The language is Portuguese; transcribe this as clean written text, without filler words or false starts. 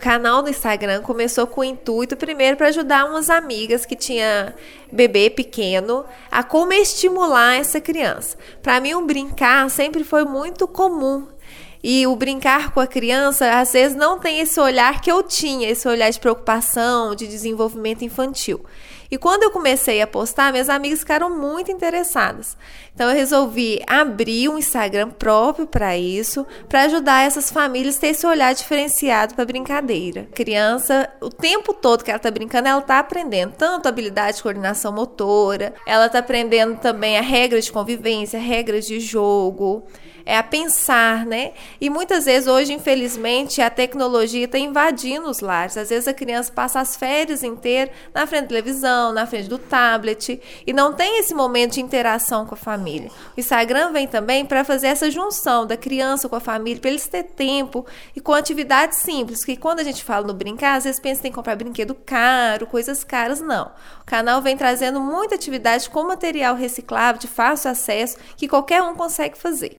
canal no Instagram começou com o intuito, primeiro, para ajudar umas amigas que tinha bebê pequeno a como estimular essa criança. Para mim, o brincar sempre foi muito comum. E o brincar com a criança, às vezes, não tem esse olhar que eu tinha, esse olhar de preocupação, de desenvolvimento infantil. E quando eu comecei a postar, minhas amigas ficaram muito interessadas. Então, eu resolvi abrir um Instagram próprio para isso, para ajudar essas famílias a ter esse olhar diferenciado para a brincadeira. A criança, o tempo todo que ela está brincando, ela está aprendendo tanto habilidade de coordenação motora, ela está aprendendo também a regra de convivência, regras de jogo, a pensar, né? E muitas vezes hoje, infelizmente, a tecnologia está invadindo os lares. Às vezes a criança passa as férias inteiras na frente da televisão, na frente do tablet e não tem esse momento de interação com a família. O Instagram vem também para fazer essa junção da criança com a família, para eles terem tempo e com atividades simples, que quando a gente fala no brincar, às vezes pensa que tem que comprar brinquedo caro, coisas caras, não. O canal vem trazendo muita atividade com material reciclável, de fácil acesso, que qualquer um consegue fazer.